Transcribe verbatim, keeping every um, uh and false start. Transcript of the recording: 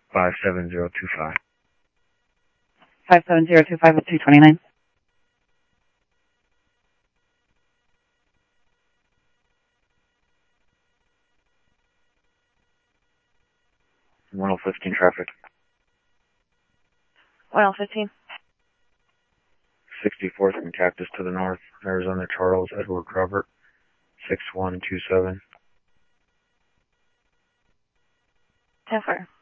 five seven zero two five. five seven zero two five with two twenty-nine. one oh fifteen traffic. one oh fifteen. sixty-fourth and Cactus to the north. Arizona Charles Edward Robert. six one two seven. ten four.